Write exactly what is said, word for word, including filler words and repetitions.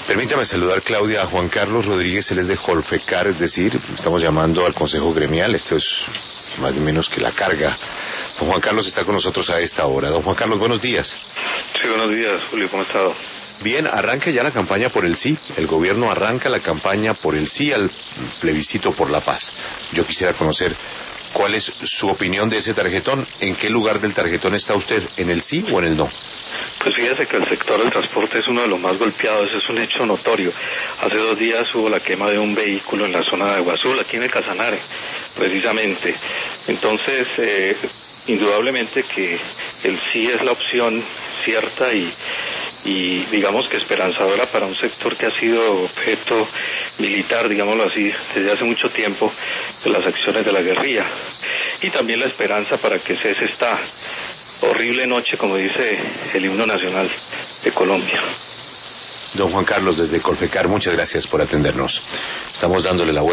Permítame saludar, Claudia, a Juan Carlos Rodríguez, él es de Colfecar, es decir, estamos llamando al Consejo Gremial, esto es más o menos que la carga. Don Juan Carlos está con nosotros a esta hora. Don Juan Carlos, buenos días. Sí, buenos días, Julio, ¿cómo ha estado? Bien, arranca ya la campaña por el sí. El gobierno arranca la campaña por el sí al plebiscito por la paz. Yo quisiera conocer cuál es su opinión de ese tarjetón. ¿En qué lugar del tarjetón está usted? ¿En el sí o en el no? Pues fíjese que el sector del transporte es uno de los más golpeados, es un hecho notorio. Hace dos días hubo la quema de un vehículo en la zona de Guazul, aquí en el Casanare, precisamente. Entonces, eh, indudablemente que el sí es la opción cierta y, y digamos que esperanzadora para un sector que ha sido objeto militar, digámoslo así, desde hace mucho tiempo de las acciones de la guerrilla. Y también la esperanza para que cese esta horrible noche, como dice el himno nacional de Colombia. Don Juan Carlos, desde Colfecar, muchas gracias por atendernos. Estamos dándole la vuelta.